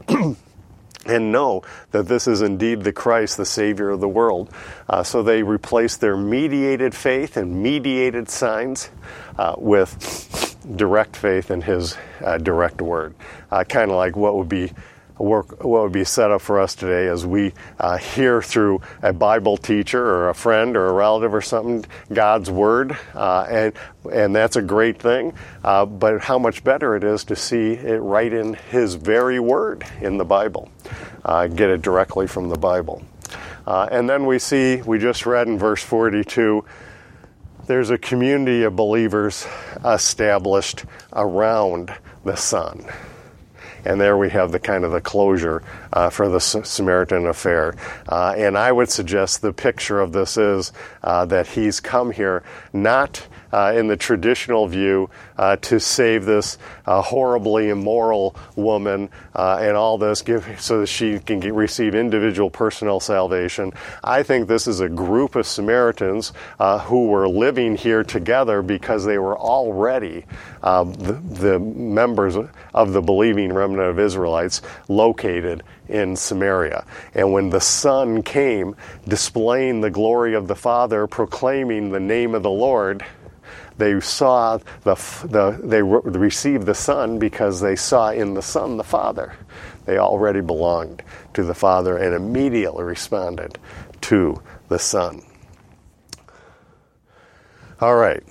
A: and know that this is indeed the Christ, the Savior of the world." Uh, so they replaced their mediated faith and mediated signs uh, with direct faith in his uh, direct word. Uh, kind of like what would be work, what would be set up for us today as we uh, hear through a Bible teacher or a friend or a relative or something God's word, uh, and and that's a great thing. Uh, but how much better it is to see it right in His very word in the Bible, uh, get it directly from the Bible, uh, and then we see we just read in verse forty-two. There's a community of believers established around the Son. And there we have the kind of the closure uh, for the Samaritan affair. Uh, and I would suggest the picture of this is uh, that he's come here not uh, in the traditional view uh, to save this uh, horribly immoral woman uh, and all this, give so that she can get, receive individual personal salvation. I think this is a group of Samaritans uh, who were living here together because they were already uh, the, the members of the believing remnant of Israelites located in Samaria. And when the Son came, displaying the glory of the Father, proclaiming the name of the Lord, they saw the, the they re- received the Son because they saw in the Son the Father. They already belonged to the Father and immediately responded to the Son. All right.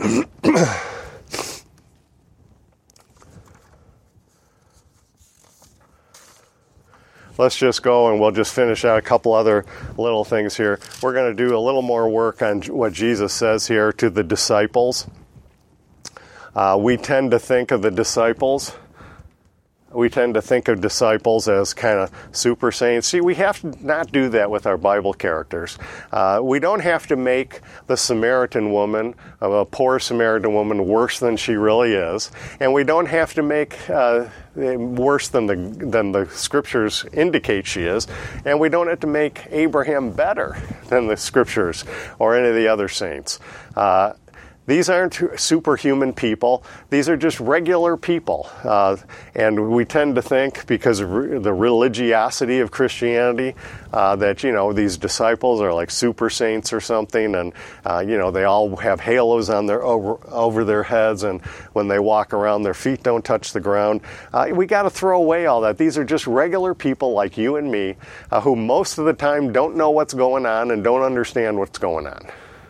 A: Let's just go and we'll just finish out a couple other little things here. We're going to do a little more work on what Jesus says here to the disciples. Uh, we tend to think of the disciples, we tend to think of disciples as kind of super saints. See, we have to not do that with our Bible characters. Uh, we don't have to make the Samaritan woman, a poor Samaritan woman, worse than she really is. And we don't have to make uh, worse than the than the Scriptures indicate she is. And we don't have to make Abraham better than the Scriptures or any of the other saints. Uh, These aren't superhuman people. These are just regular people. Uh, and we tend to think, because of re- the religiosity of Christianity, uh, that, you know, these disciples are like super saints or something, and, uh, you know, they all have halos on their over, over their heads, and when they walk around, their feet don't touch the ground. Uh, we got to throw away all that. These are just regular people like you and me, uh, who most of the time don't know what's going on and don't understand what's going on.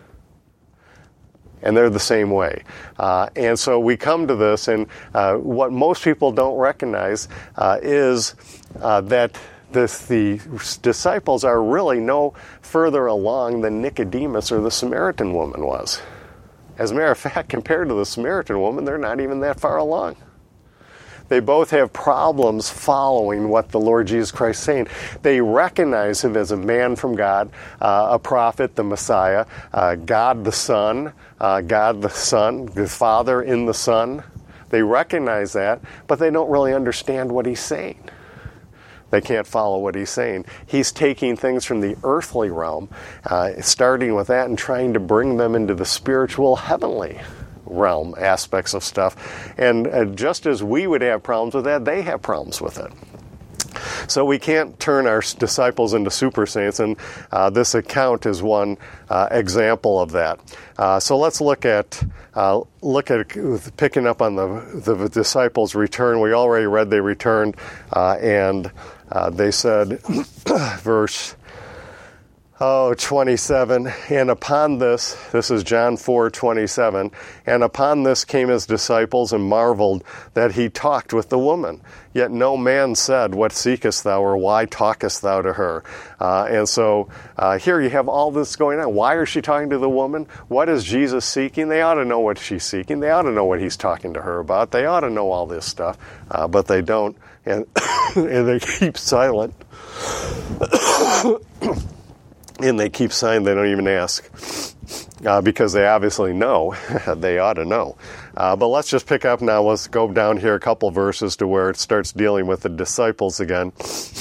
A: And they're the same way. Uh, and so we come to this, and uh, what most people don't recognize uh, is uh, that this, the disciples are really no further along than Nicodemus or the Samaritan woman was. As a matter of fact, compared to the Samaritan woman, they're not even that far along. They both have problems following what the Lord Jesus Christ is saying. They recognize him as a man from God, uh, a prophet, the Messiah, uh, God the Son, uh, God the Son, the Father in the Son. They recognize that, but they don't really understand what he's saying. They can't follow what he's saying. He's taking things from the earthly realm, uh, starting with that and trying to bring them into the spiritual heavenly realm aspects of stuff. And uh, just as we would have problems with that, they have problems with it. So we can't turn our disciples into super saints, and uh, this account is one uh, example of that. Uh, so let's look at uh, look at picking up on the the disciples' return. We already read they returned, uh, and uh, they said, verse Oh, twenty-seven, and upon this, this is John four twenty-seven, and upon this came his disciples and marveled that he talked with the woman. Yet no man said, what seekest thou, or why talkest thou to her? Uh, and so uh, here you have all this going on. Why is she talking to the woman? What is Jesus seeking? They ought to know what she's seeking. They ought to know what he's talking to her about. They ought to know all this stuff, uh, but they don't, and, and they keep silent. And they keep silent, they don't even ask, uh, because they obviously know. They ought to know. Uh, but let's just pick up now. Let's go down here a couple verses to where it starts dealing with the disciples again.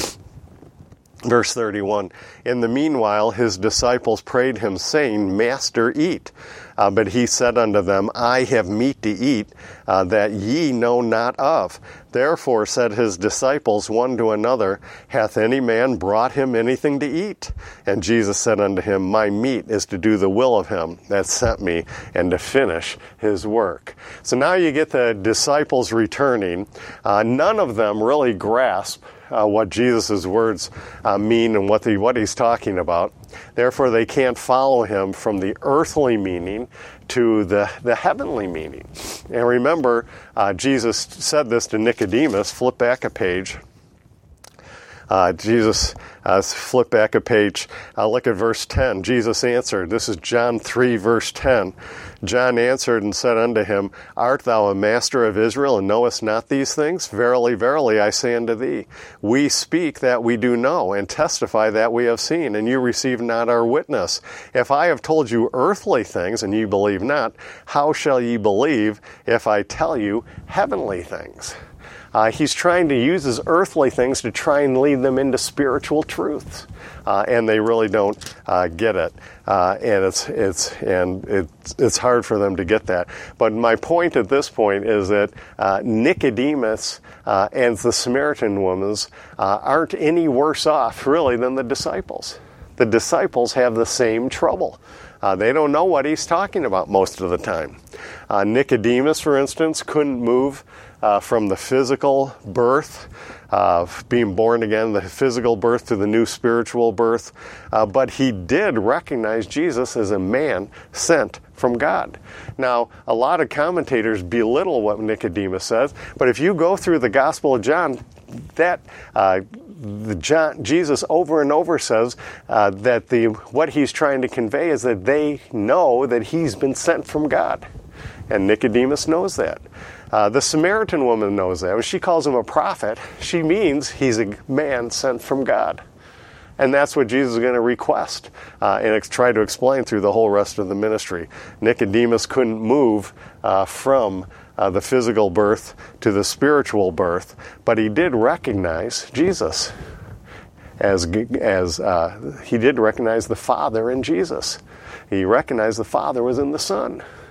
A: Verse thirty-one, in the meanwhile his disciples prayed him, saying, Master, eat. Uh, but he said unto them, I have meat to eat, uh, that ye know not of. Therefore said his disciples one to another, Hath any man brought him anything to eat? And Jesus said unto him, My meat is to do the will of him that sent me, and to finish his work. So now you get the disciples returning. Uh, none of them really grasp Uh, what Jesus' words uh, mean and what, the, what he's talking about. Therefore, they can't follow him from the earthly meaning to the, the heavenly meaning. And remember, uh, Jesus said this to Nicodemus. Flip back a page. Uh, Jesus, uh, flip back a page. Uh, look at verse ten. Jesus answered. This is John three, verse ten. John answered and said unto him, Art thou a master of Israel, and knowest not these things? Verily, verily, I say unto thee, we speak that we do know, and testify that we have seen, and you receive not our witness. If I have told you earthly things, and ye believe not, how shall ye believe if I tell you heavenly things? Uh, he's trying to use his earthly things to try and lead them into spiritual truths, uh, and they really don't uh, get it. Uh, and it's it's and it's it's hard for them to get that. But my point at this point is that uh, Nicodemus uh, and the Samaritan woman uh, aren't any worse off, really, than the disciples. The disciples have the same trouble. Uh, they don't know what he's talking about most of the time. Uh, Nicodemus, for instance, couldn't move uh, from the physical birth, uh, being born again, the physical birth to the new spiritual birth, uh, but he did recognize Jesus as a man sent from God. Now, a lot of commentators belittle what Nicodemus says, but if you go through the Gospel of John, that uh, the John, Jesus over and over says uh, that the what he's trying to convey is that they know that he's been sent from God. And Nicodemus knows that. Uh, the Samaritan woman knows that. When she calls him a prophet, she means he's a man sent from God. And that's what Jesus is going to request uh, and ex- try to explain through the whole rest of the ministry. Nicodemus couldn't move uh, from uh, the physical birth to the spiritual birth, but he did recognize Jesus. As, as uh, he did recognize the Father in Jesus. He recognized the Father was in the Son.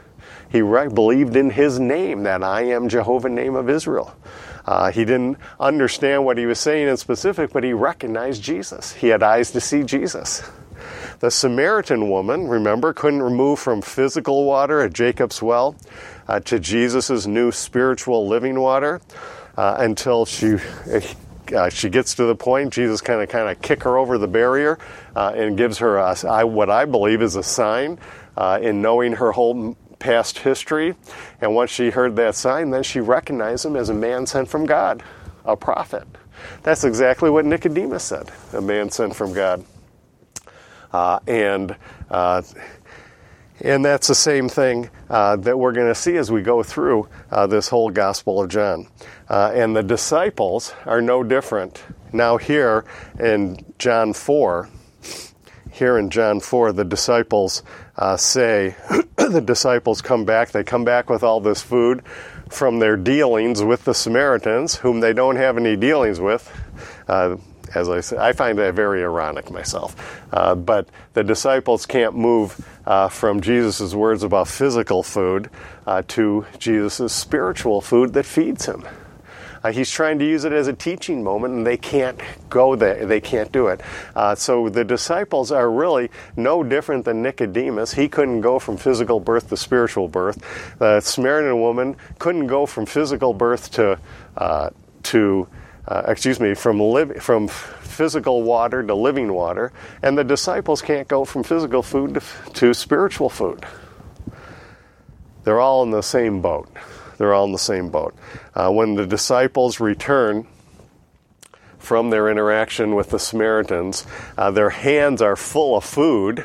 A: He re- believed in his name, that I am Jehovah, name of Israel. Uh, he didn't understand what he was saying in specific, but he recognized Jesus. He had eyes to see Jesus. The Samaritan woman, remember, couldn't remove from physical water at Jacob's well uh, to Jesus' new spiritual living water uh, until she uh, she gets to the point. Jesus kind of kind of kick her over the barrier uh, and gives her a, I, what I believe is a sign uh, in knowing her whole past history. And once she heard that sign, then she recognized him as a man sent from God, a prophet. That's exactly what Nicodemus said, a man sent from God. Uh, and uh, and that's the same thing uh, that we're going to see as we go through uh, this whole Gospel of John. Uh, and the disciples are no different. Now here in John four, here in John four, the disciples uh, say, the disciples come back, they come back with all this food from their dealings with the Samaritans, whom they don't have any dealings with. Uh, As I said, I find that very ironic myself. Uh, but the disciples can't move uh, from Jesus' words about physical food uh, to Jesus' spiritual food that feeds him. Uh, he's trying to use it as a teaching moment, and they can't go there. They can't do it. Uh, so the disciples are really no different than Nicodemus. He couldn't go from physical birth to spiritual birth. The Samaritan woman couldn't go from physical birth to uh, to Uh, excuse me, from liv- from physical water to living water, and the disciples can't go from physical food to, to spiritual food. They're all in the same boat. They're all in the same boat. Uh, when the disciples return from their interaction with the Samaritans, uh, their hands are full of food,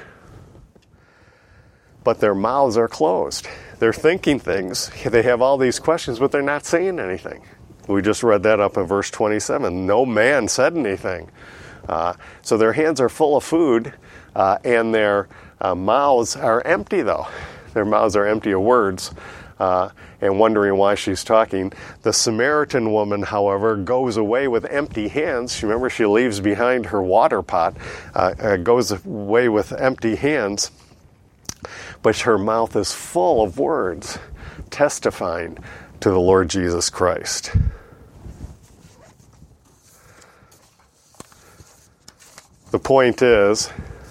A: but their mouths are closed. They're thinking things. They have all these questions, but they're not saying anything. We just read that up in verse twenty-seven. No man said anything. Uh, so their hands are full of food, uh, and their uh, mouths are empty, though. Their mouths are empty of words, uh, and wondering why she's talking. The Samaritan woman, however, goes away with empty hands. Remember, she leaves behind her water pot, uh, uh, goes away with empty hands, but her mouth is full of words, testifying to the Lord Jesus Christ. The point is,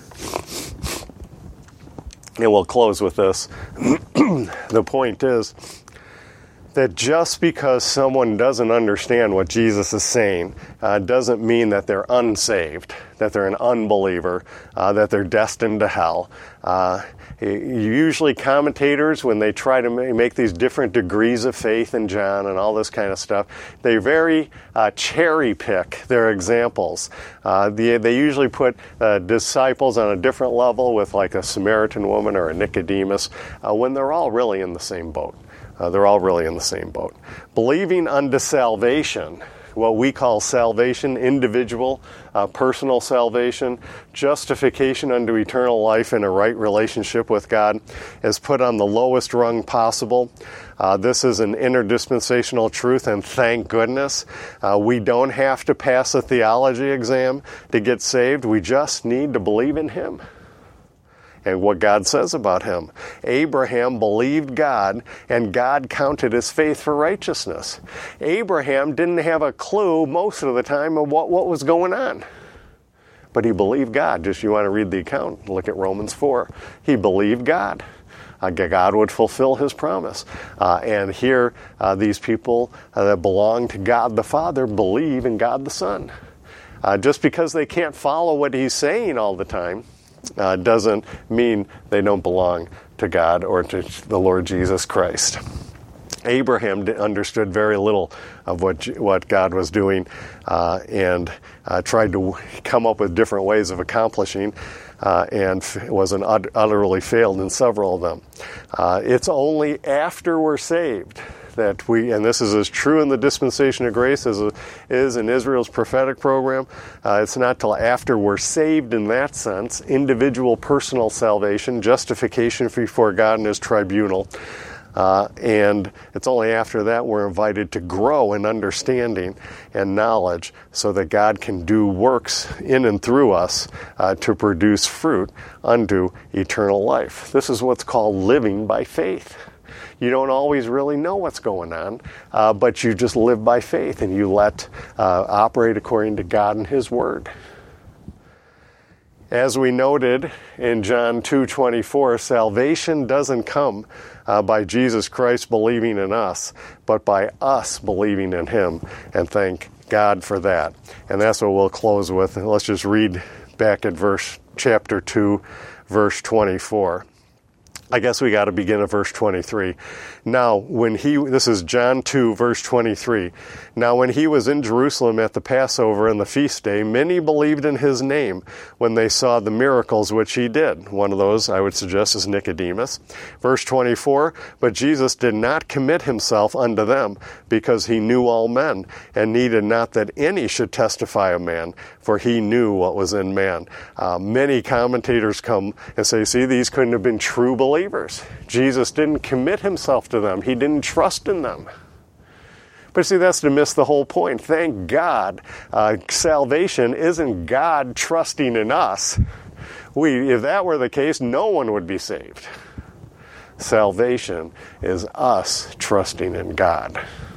A: and we'll close with this, the point is that just because someone doesn't understand what Jesus is saying uh, doesn't mean that they're unsaved, that they're an unbeliever, uh, that they're destined to hell. Uh, usually commentators, when they try to make these different degrees of faith in John and all this kind of stuff, they very uh, cherry pick their examples. Uh, they, they usually put uh, disciples on a different level with like a Samaritan woman or a Nicodemus, uh, when they're all really in the same boat. Uh, they're all really in the same boat. Believing unto salvation, what we call salvation, individual, uh, personal salvation, justification unto eternal life in a right relationship with God, is put on the lowest rung possible. Uh, this is an interdispensational truth, and thank goodness. Uh, we don't have to pass a theology exam to get saved. We just need to believe in Him and what God says about him. Abraham believed God, and God counted his faith for righteousness. Abraham didn't have a clue most of the time of what, what was going on. But he believed God. Just you want to read the account, look at Romans four. He believed God. Uh, God would fulfill his promise. Uh, and here, uh, these people uh, that belong to God the Father believe in God the Son. Uh, just because they can't follow what he's saying all the time, Uh, doesn't mean they don't belong to God or to the Lord Jesus Christ. Abraham understood very little of what what God was doing uh, and uh, tried to come up with different ways of accomplishing uh, and f- was an ut- utterly failed in several of them. Uh, it's only after we're saved that we, and this is as true in the dispensation of grace as it is in Israel's prophetic program, uh, it's not till after we're saved in that sense, individual personal salvation, justification before God in his tribunal, uh, and it's only after that we're invited to grow in understanding and knowledge so that God can do works in and through us uh, to produce fruit unto eternal life. This is what's called living by faith. You don't always really know what's going on, uh, but you just live by faith and you let uh, operate according to God and His Word. As we noted in John two twenty-four, salvation doesn't come uh, by Jesus Christ believing in us, but by us believing in Him, and thank God for that. And that's what we'll close with. Let's just read back at verse chapter two, verse twenty-four. I guess we got to begin at verse twenty-three. Now, when he, this is John two, verse twenty-three. Now, when he was in Jerusalem at the Passover and the feast day, many believed in his name when they saw the miracles which he did. One of those, I would suggest, is Nicodemus. Verse twenty-four, but Jesus did not commit himself unto them, because he knew all men, and needed not that any should testify of man, for he knew what was in man. Uh, many commentators come and say, see, these couldn't have been true believers. Jesus didn't commit himself to them. He didn't trust in them. But see, that's to miss the whole point. Thank God, uh, salvation isn't God trusting in us. We, if that were the case, no one would be saved. Salvation is us trusting in God.